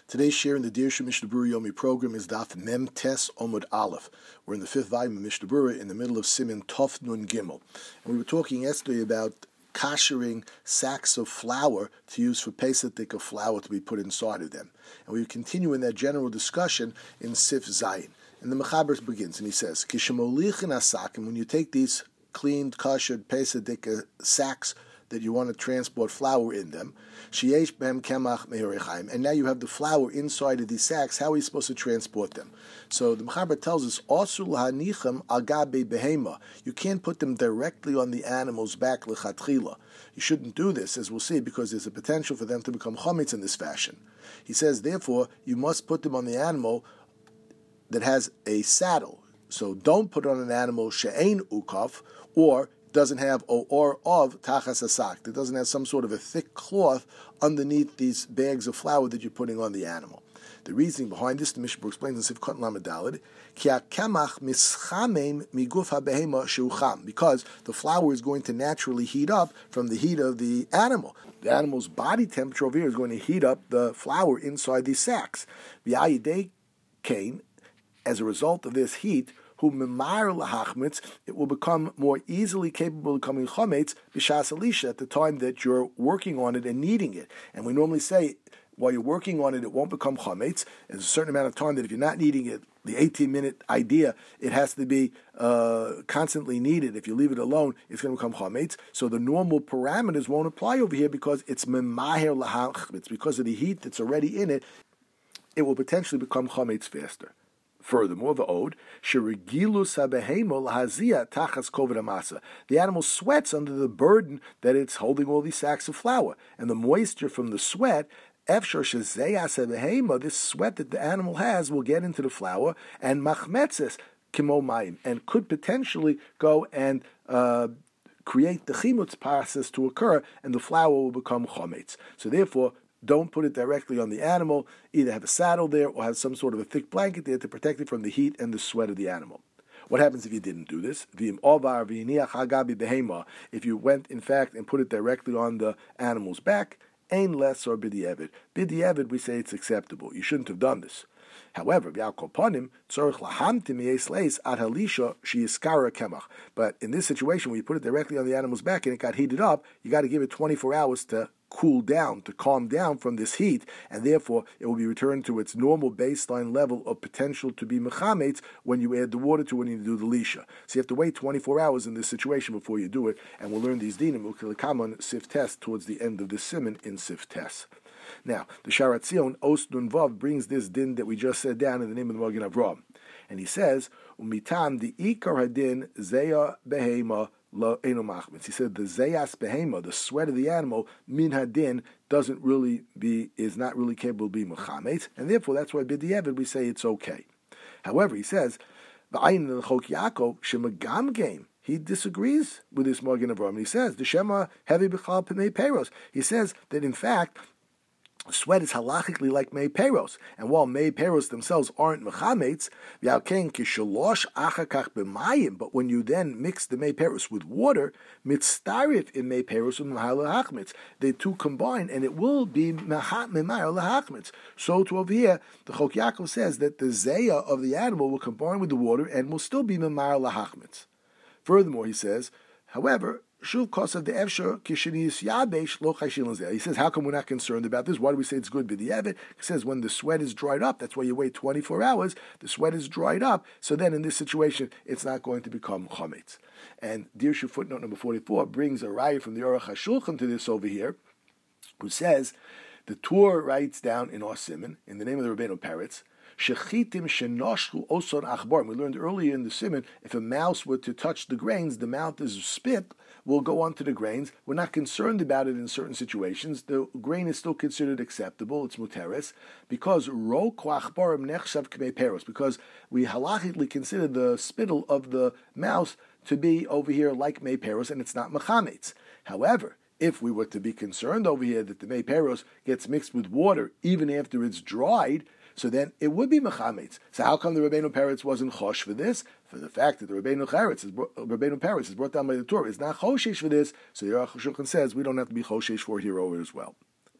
Today's share in the Dirshu Mishnah Berurah Yomi program is Daf Mem Tes Omud Aleph. We're in the fifth volume of Mishnah Berurah in the middle of Siman Tov Nun Gimel. And we were talking yesterday about kashering sacks of flour to use for Pesach of flour to be put inside of them. And we continue in that general discussion in Sif Zayin. And the Mechaber begins and he says, Kishemolichin asakim, when you take these cleaned, kashered Pesach sacks that you want to transport flour in them, sheyesh behem kemach me'orechaim, and now you have the flour inside of these sacks. How are you supposed to transport them? So the Mechaber tells us, Osur l'hanichem al gabe behema. You can't put them directly on the animal's back lechatchila. You shouldn't do this, as we'll see, because there's a potential for them to become chametz in this fashion. He says, therefore, you must put them on the animal that has a saddle. So don't put on an animal she'ein ukaf, or doesn't have or of tachas asak. It doesn't have some sort of a thick cloth underneath these bags of flour that you're putting on the animal. The reasoning behind this, the Mishnah explains in Sif Katan Lamed Daled, ki hakemach mischamem miguf habehema sheucham, because the flour is going to naturally heat up from the heat of the animal. The animal's body temperature over here is going to heat up the flour inside these sacks. V'ayidei kain, as a result of this heat, it will become more easily capable of becoming chametz b'shas alisha at the time that you're working on it and kneading it. And we normally say, while you're working on it, it won't become chametz. There's a certain amount of time that if you're not kneading it, the 18-minute idea, it has to be constantly kneaded. If you leave it alone, it's going to become chametz. So the normal parameters won't apply over here because it's memaher lahachmetz. Because of the heat that's already in it, it will potentially become chametz faster. Furthermore, the ode, the animal sweats under the burden that it's holding all these sacks of flour. And the moisture from the sweat, this sweat that the animal has, will get into the flour and machmetzes kimo and could potentially go and create the chimutz process to occur, and the flour will become chametz. So therefore, don't put it directly on the animal. Either have a saddle there or have some sort of a thick blanket there to protect it from the heat and the sweat of the animal. What happens if you didn't do this? If you went, in fact, and put it directly on the animal's back, ain less or b'di'evid. B'di'evid, we say it's acceptable. You shouldn't have done this. However, but in this situation, when you put it directly on the animal's back and it got heated up, you got to give it 24 hours to cool down, to calm down from this heat, and therefore it will be returned to its normal baseline level of potential to be mechametz when you add the water to when you do the lisha. So you have to wait 24 hours in this situation before you do it, and we'll learn these dinim, we'll come on Sif Tes towards the end of this siman in Sif Tes. Now, the Sharat Zion, Os Nun Vav, brings this din that we just said down in the name of the Magen Avraham. And he says, Umitam the Ikar Hadin Zeya Behema Lo Eno Machmitz. He said the Zeyas Behema, the sweat of the animal, Min Hadin, is not really capable of being Mechametz, and therefore that's why B'di'evid we say it's okay. However, he says, V'ayin L'chok Yaakov Shemagam Game. He disagrees with this Magen Avraham. He says, the Shema Heavy B'chal P'nei Peiros. He says that in fact, sweat is halachically like mei peros, and while mei peros themselves aren't mechametz, but when you then mix the mei peros with water, mitztarif in mei peros and mahal, they two combine, and it will be memayar. So to over here, the Chok Yaakov says that the zeya of the animal will combine with the water and will still be memayar lahachmetz. Furthermore, he says, however, he says, how come we're not concerned about this? Why do we say it's good b'di'evid? He says, when the sweat is dried up, that's why you wait 24 hours, the sweat is dried up, so then in this situation, it's not going to become chametz. And Dirshu footnote number 44 brings a raya from the Aruch HaShulchan to this over here, who says, the Torah writes down in our siman, in the name of the Rabbeinu Peretz, Shechitim shenoshchu osor achbar. We learned earlier in the siman, if a mouse were to touch the grains, the mouth is spit, will go onto the grains. We're not concerned about it in certain situations. The grain is still considered acceptable. It's muteres because ro achbarim nechshav k'mei peros. Because we halachically consider the spittle of the mouse to be over here like mei peros, and it's not mechametz. However, if we were to be concerned over here that the mei peros gets mixed with water even after it's dried, so then it would be mechametz. So how come the Rabbeinu Peretz wasn't chosh for this? For the fact that the Rabbeinu Peretz is brought down by the Torah is not choshesh for this, so the Aruch HaShulchan says we don't have to be choshesh for here over as well.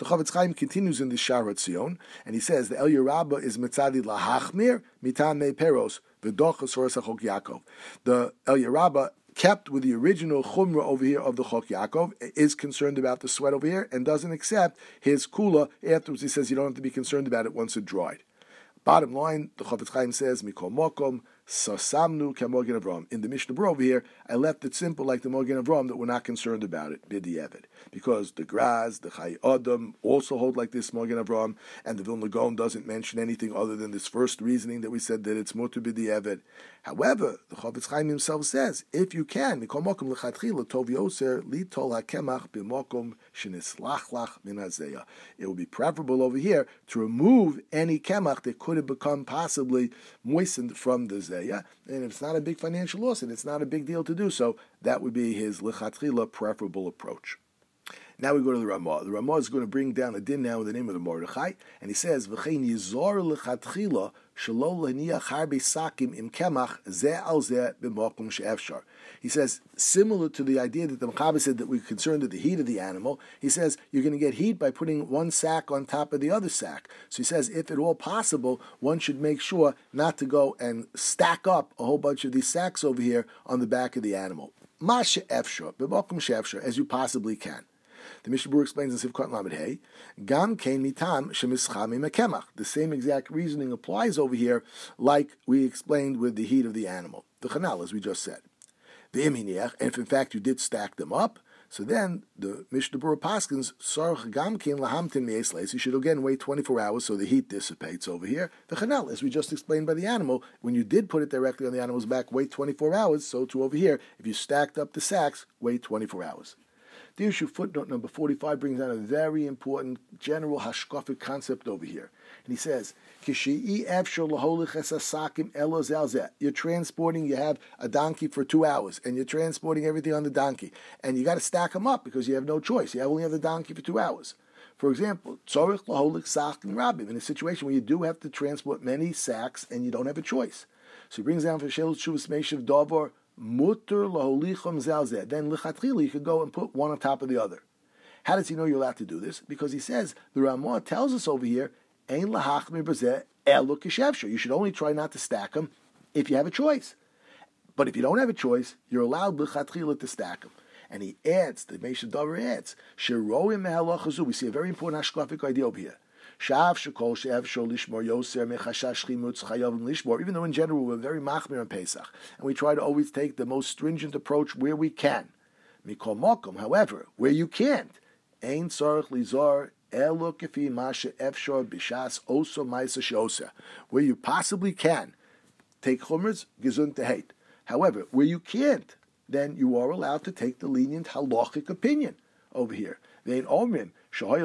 The Chavetz Chaim continues in the Shara Tzion, and he says the Eliyah Rabbah is mitzadi lahachmir mitam me peros v'dochas horas hachok Yaakov. The Eliyah Rabbah, kept with the original chumrah over here of the Chok Yaakov, is concerned about the sweat over here and doesn't accept his kula. Afterwards, he says you don't have to be concerned about it once it dried. Bottom line, the Chavetz Chaim says, Mikol Mokom, Sasamnu Kamogen Avram. In the Mishnah Berurah over here, I left it simple like the Mogen Avram, that we're not concerned about it, Bidi Evet. Because the Graz, the Chai Adam also hold like this Mogen Avram, and the Vilna Gaon doesn't mention anything other than this first reasoning that we said that it's Mutter Bidi Evet. However, the Chavetz Chaim himself says, if you can, Mikol Mokom Lechatchila Tov Yoser Litol HaKemach B'Mokom Shenislachlach Min Hazeya. It will be preferable over here to remove any Kemach that could have become possibly moistened from the Zeya, and if it's not a big financial loss and it's not a big deal to do so, that would be his Lechatchila preferable approach. Now we go to the Ramah. The Ramah is going to bring down a din now with the name of the Mordechai, and he says, "V'chein yizor lechatchila shelo leniach harbe sakim im kemach zeh al zeh b'makom she'efshar." He says, similar to the idea that the Mechaber said that we're concerned with the heat of the animal, he says you're going to get heat by putting one sack on top of the other sack. So he says, if at all possible, one should make sure not to go and stack up a whole bunch of these sacks over here on the back of the animal. Ma she'efshar, b'makom she'efshar, as you possibly can. The Mishnah Berurah explains in Sivkot Lamed Hey, Gam Kein Mitam Shemischami Mekemach. The same exact reasoning applies over here, like we explained with the heat of the animal, the chanal, as we just said. The Iminiach, and if in fact you did stack them up, so then the Mishnah Berurah paskins Sarach Gam Kein Lahamtin Meisleis. You should again wait 24 hours so the heat dissipates over here. The chanal, as we just explained by the animal, when you did put it directly on the animal's back, wait 24 hours. So too over here, if you stacked up the sacks, wait 24 hours. The issue footnote number 45 brings out a very important general hashkafic concept over here. And he says, you're transporting, you have a donkey for 2 hours, and you're transporting everything on the donkey, and you got to stack them up because you have no choice. You only have the donkey for 2 hours. For example, in a situation where you do have to transport many sacks and you don't have a choice. So he brings down for Shel Shuvas Meishav Davar, Mutter laholichom zalzeh. Then lichatchila you could go and put one on top of the other. How does he know you're allowed to do this? Because he says the Ramah tells us over here, ein lahachmir b'zeh elu k'shevshar. You should only try not to stack them if you have a choice. But if you don't have a choice, you're allowed lichatchila to stack them. And he adds, the Meishav Davar adds, sheroim mehalachazu. We see a very important hashkafic idea over here. Even though in general we're very machmir on Pesach, and we try to always take the most stringent approach where we can. Mikol mokom, however, where you can't, ein tzarich lizar elo kefi mashe efshar b'shas oso ma'isa sheosa. Where you possibly can, take chumras gesund teheit. However, where you can't, then you are allowed to take the lenient halachic opinion over here. Vein omrim. He says,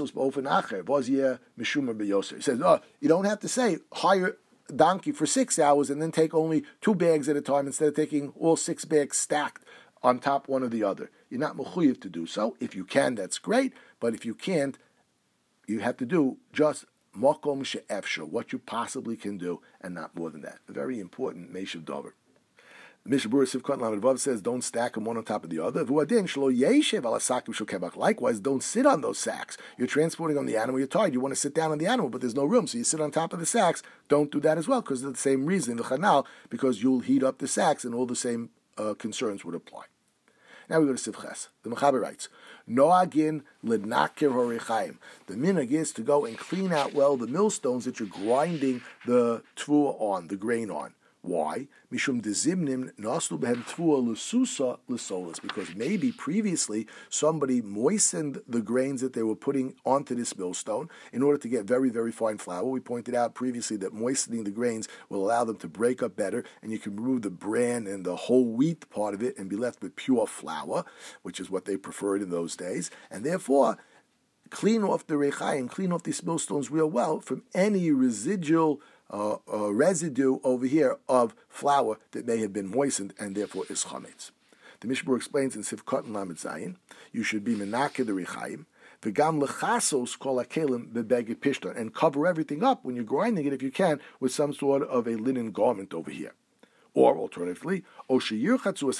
you don't have to say hire a donkey for 6 hours and then take only 2 bags at a time instead of taking all 6 bags stacked on top one of the other. You're not mechuyev to do so. If you can, that's great. But if you can't, you have to do just makom she'efshar, what you possibly can do, and not more than that. A very important Meishav Davar. The Mishnah Berurah Sivkot Lamed Vav says, don't stack them one on top of the other. Likewise, don't sit on those sacks. You're transporting on the animal, you're tired, you want to sit down on the animal, but there's no room, so you sit on top of the sacks. Don't do that as well, because of the same reason, the chanal, because you'll heat up the sacks, and all the same concerns would apply. Now we go to Sivches. The Mechaber writes, Noagin l'nakir horichaim. The minhag is to go and clean out well the millstones that you're grinding the tvua on, the grain on. Why? Mishum dezimnim naslu behem tvua l'susa l'solas. Because maybe previously somebody moistened the grains that they were putting onto this millstone in order to get very, very fine flour. We pointed out previously that moistening the grains will allow them to break up better, and you can remove the bran and the whole wheat part of it and be left with pure flour, which is what they preferred in those days. And therefore, clean off the rechaim, clean off these millstones real well from any residual residue over here of flour that may have been moistened and therefore is chametz. The Mishnah explains in Sivkot and Lamed Zayin, you should be menakeh the rechaim, v'gam lechasos kol hakelim bebeged pishton, and cover everything up when you're grinding it if you can with some sort of a linen garment over here. Or alternatively, or wash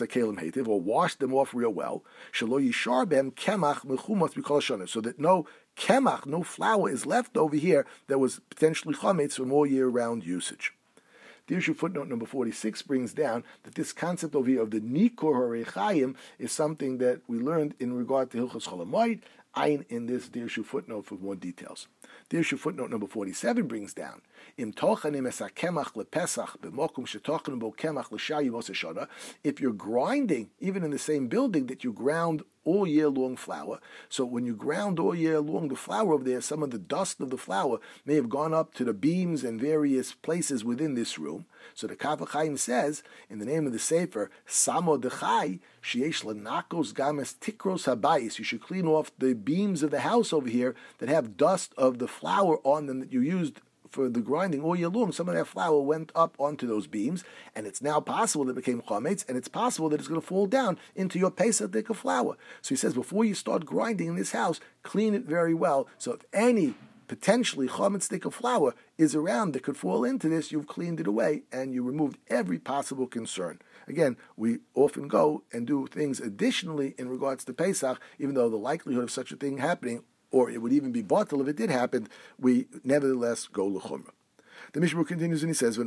them off real well, so that no kemach, no flour, is left over here that was potentially chametz for more year-round usage. The issue footnote number 46 brings down that this concept over here of the Nikur Harechayim is something that we learned in regard to Hilchos Chol Hamoed. Ayin in this Dirshu footnote for more details. Dirshu footnote number 47 brings down Im tochanim es hakemach lepesach b'mokum shetochanim bo kemach l'shayim oseshana. If you're grinding, even in the same building that you ground all year long flour, so when you ground all year long the flour over there, some of the dust of the flour may have gone up to the beams and various places within this room. So the Kaf HaChaim says, in the name of the Sefer, Samo Dechai, Sheyesh Lanakos Games Tikros Habayis. You should clean off the beams of the house over here that have dust of the flour on them that you used for the grinding all year long. Some of that flour went up onto those beams, and it's now possible that it became chametz, and it's possible that it's going to fall down into your Pesach Dika flour. So he says, before you start grinding in this house, clean it very well. So if any potentially chametz Dika flour is around that could fall into this, you've cleaned it away, and you removed every possible concern. Again, we often go and do things additionally in regards to Pesach, even though the likelihood of such a thing happening, or it would even be batel if it did happen, we nevertheless go l'chumrah. The Mishnah continues and he says,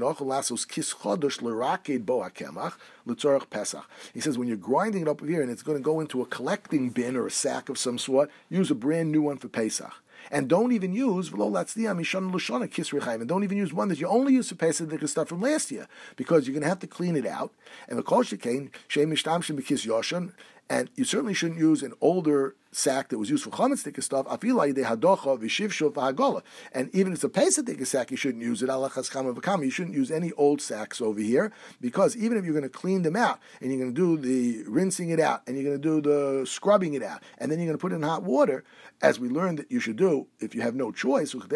he says, when you're grinding it up here and it's going to go into a collecting bin or a sack of some sort, use a brand new one for Pesach. And don't even use, and don't even use one that you only use for Pesach that stuff from last year, because you're going to have to clean it out. And and you certainly shouldn't use an older sack that was used for chametz tikka stuff. And even if it's a pesach tikka sack, you shouldn't use it. You shouldn't use any old sacks over here, because even if you're going to clean them out and you're going to do the rinsing it out and you're going to do the scrubbing it out and then you're going to put it in hot water, as we learned that you should do if you have no choice. The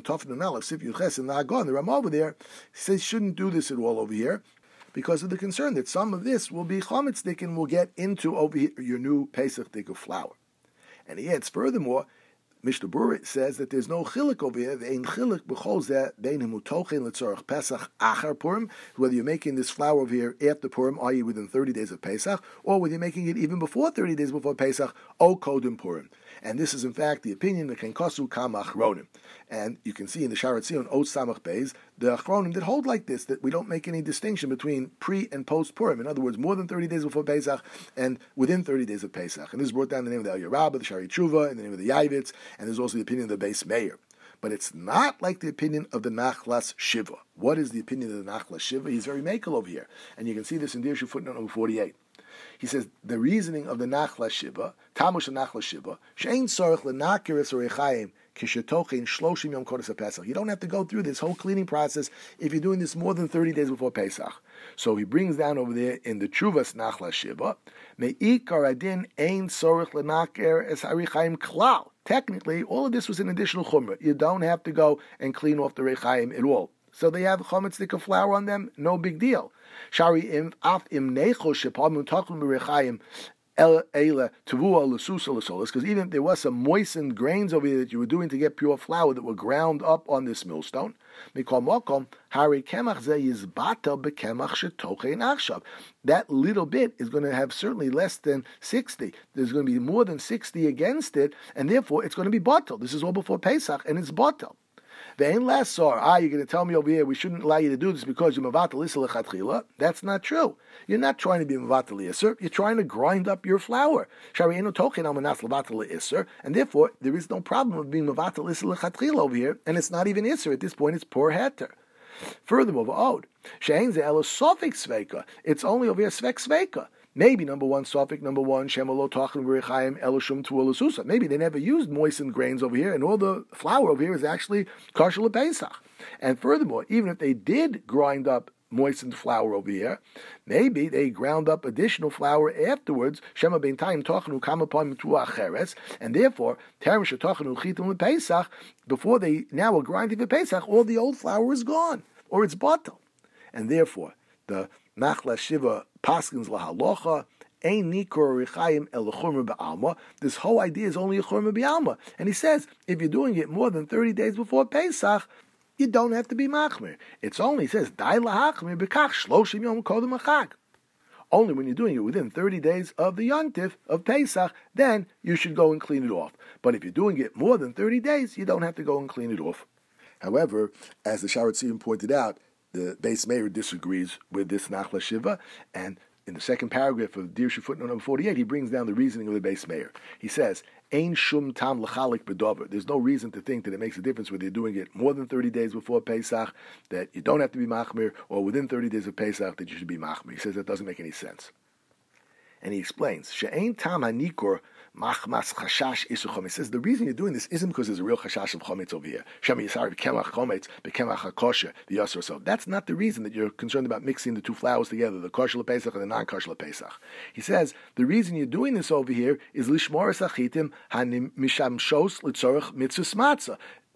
Ram over there says you shouldn't do this at all over here, because of the concern that some of this will be chametz dik and will get into over here your new Pesach dik of flour. And he adds, furthermore, Mishnah Berurah says that there's no chilik over here. Ein chilik b'chol zeh bein himu tochen letzorach Pesach achar Purim. Whether you're making this flour over here after Purim, i.e. within 30 days of Pesach, or whether you're making it even before 30 days before Pesach, o kodim Purim. And this is in fact the opinion of Kenkosu Kam Achronim. And you can see in the Sharat Zion, Ot Samach Beis, the Achronim that hold like this, that we don't make any distinction between pre and post Purim. In other words, more than 30 days before Pesach and within 30 days of Pesach. And this is brought down in the name of the El Yerabah, the Shari Tshuva, in the name of the Yavitz, and there's also the opinion of the Beis Meir. But it's not like the opinion of the Nachlas Shiva. What is the opinion of the Nachlas Shiva? He's very makel over here. And you can see this in Dirshu footnote number 48. He says the reasoning of the Nachlas Shiva, Tamush Nachlas Shiva, Shein Sorach Lenakiris Oreichayim Kishetochin Shloshim Yom Kodesh Pesach. You don't have to go through this whole cleaning process if you're doing this more than 30 days before Pesach. So he brings down over there in the Chuvas Nachlas Shiva, Me'ikar Adin Ein Sorach Lenakir Es Harichayim Klal. Technically, all of this was an additional chumrah. You don't have to go and clean off the Rechaim at all. So they have chametz tikka flour on them, no big deal. Shari im af im necho shepam utakum b'rechaim eila tavua l'susa l'solis. Because even if there was some moistened grains over here that you were doing to get pure flour that were ground up on this millstone, mikol mokom hari kemach ze yizbata bekemach shetochein achshav. That little bit is going to have certainly less than 60. There's going to be more than 60 against it, and therefore it's going to be batel. This is all before Pesach, and it's batel. You're going to tell me over here we shouldn't allow you to do this because you're mevatel isser lechatchila. That's not true. You're not trying to be mevatel isser. You're trying to grind up your flour. And therefore, there is no problem of being mevatel isser lechatchila over here, and it's not even isser. At this point, it's poor heter. Furthermore, it's only over here svek sveika. Maybe number one, shemalo tachin v'rechaim eloshum tuolasusa. Maybe they never used moistened grains over here, and all the flour over here is actually kosher lePesach. And furthermore, even if they did grind up moistened flour over here, maybe they ground up additional flour afterwards. Shema beintaim tachnu kamapon tuacheres, and therefore terem shetachnu chitum lePesach. Before they now are grinding for Pesach, all the old flour is gone, or it's batel, and therefore the Nachlas Shiva paskins lahalocha ein nikur richayim el churma be'alma. This whole idea is only a churma be'alma, and he says if you're doing it more than 30 days before Pesach, you don't have to be machmir. It's only, he says, dai lahachmir bekach shloshim yom kodem achag. Only when you're doing it within 30 days of the Yontif of Pesach, then you should go and clean it off. But if you're doing it more than 30 days, you don't have to go and clean it off. However, as the Sharat Tziyun pointed out, the Beis Meir disagrees with this Nachla Shiva, and in the second paragraph of Dirshu footnote number 48, he brings down the reasoning of the Beis Meir. He says, Ein shum tam l'chalik b'dover. There's no reason to think that it makes a difference whether you're doing it more than 30 days before Pesach, that you don't have to be machmir, or within 30 days of Pesach, that you should be machmir. He says that doesn't make any sense. And he explains, She'ein tam hanikor machmas chashash isuchom. He says the reason you're doing this isn't because there's a real chashash of chometz over here. Shem yisar b'kemach chometz b'kemach hakosher the yasur. So that's not the reason that you're concerned about mixing the two flours together, the kosher lePesach and the non-kosher lePesach. He says the reason you're doing this over here is lishmoras achitim hanim misham shos litzorach mitzvus matzah.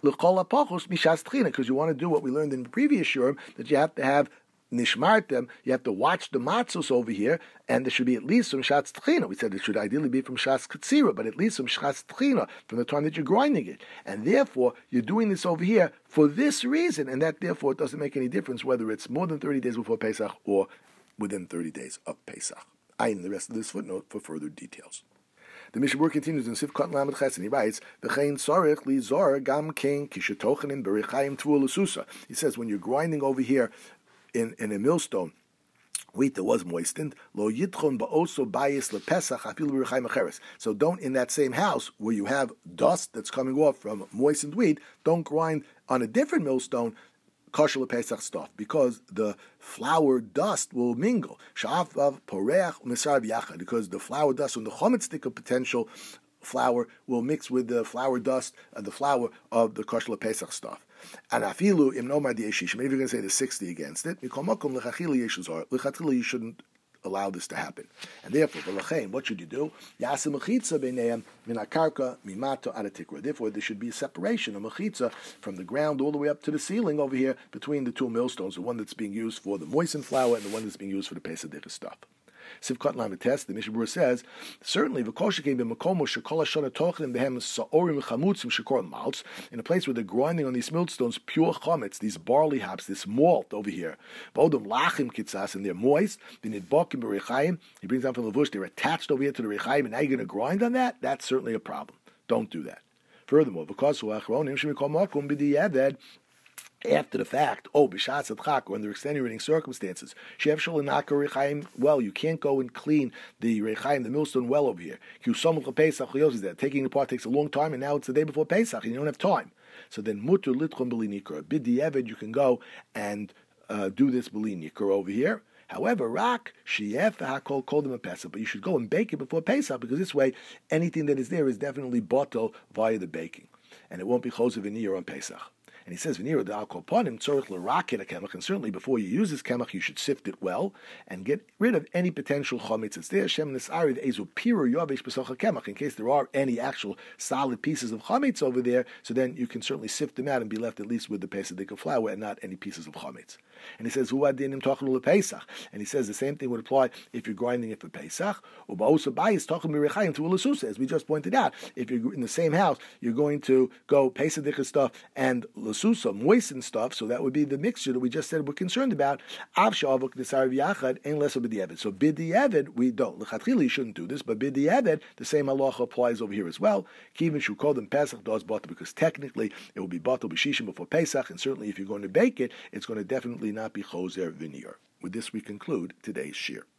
Because you want to do what we learned in the previous shurim, that you have to have nishmartem, you have to watch the matzos over here, and there should be at least some shatz tchina. We said it should ideally be from shatz katsira, but at least some shatz tchina from the time that you're grinding it. And therefore, you're doing this over here for this reason, and that therefore it doesn't make any difference whether it's more than 30 days before Pesach or within 30 days of Pesach. In the rest of this footnote for further details. The Mishnah continues in Sifkat Lamed Ches, and he writes, "V'chein tzarich li zor gam kein kishatochenim berichayim tvul l'susa." He says when you're grinding over here in a millstone, wheat that was moistened, lo yitchon ba'oso bayis lepesach afilu berichayim acheres. So don't, in that same house where you have dust that's coming off from moistened wheat, don't grind on a different millstone kosher lePesach stuff, because the flour dust will mingle. Sha'afav poreach u'mesarav yachad, because the flour dust and the chometz stick of potential flour will mix with the flour dust, the flour of the kosher lePesach stuff. And afilu im nomad yeshish, maybe you're going to say the 60 against it. Mikol makom lechachila yeshuzar, lechatila you shouldn't allow this to happen. And therefore, what should you do? Yasim mechitza b'neiam min akarka mimato adatikra. Therefore, there should be a separation, a mechitza, from the ground all the way up to the ceiling over here between the two millstones, the one that's being used for the moistened flour and the one that's being used for the Pesach stuff. Sivkat Lametes, the Mishnah Berurah says, certainly v'kosher came b'makomo shekola shana tochenim behem sa'orim chamutzim shekor malts, in a place where they're grinding on these millstones pure chametz, these barley hops, this malt over here. V'odom lachim kitzas, and they're moist. V'nidbokim b'reichayim, he brings down from the Levush, they're attached over here to the reichayim, and now you're going to grind on that? That's certainly a problem. Don't do that. Furthermore, because after the fact, b'shatz adchak, or under extenuating circumstances, well, you can't go and clean the rechaim, the millstone well over here. Taking it apart takes a long time, and now it's the day before Pesach, and you don't have time. So then, mutur litchon b'li nikra. B'di eved, you can go and do this b'li nikra over here. However, rak sheyef hakol kodim Pesach, but you should go and bake it before Pesach, because this way, anything that is there is definitely bottled via the baking, and it won't be chosev v'niyur on Pesach. And he says, "V'nira da'al ponim tzorich l'raket a kemach." And certainly, before you use this kemach, you should sift it well and get rid of any potential chometz that's there. Shem nesarid ezu piru yavish b'socha kemach. In case there are any actual solid pieces of chometz over there, so then you can certainly sift them out and be left at least with the pesadik of flour and not any pieces of chometz. And he says, "Hu adinim tochnu lePesach." And he says the same thing would apply if you're grinding it for Pesach. Uba'osa bayis tochnu mirechayim to ulasusa. As we just pointed out, if you're in the same house, you're going to go pesadik stuff and Susa, moistened stuff, so that would be the mixture that we just said we're concerned about. Av shavuk nisarav yachad ain't less of b'di'evet. So b'di'evet we don't. L'chatchila you shouldn't do this, but b'di'evet the same halacha applies over here as well. Kivin shu kodem Pesach does bottle, because technically it will be bottle b'shishim before Pesach, and certainly if you're going to bake it, it's going to definitely not be choser v'niyur. With this we conclude today's shir.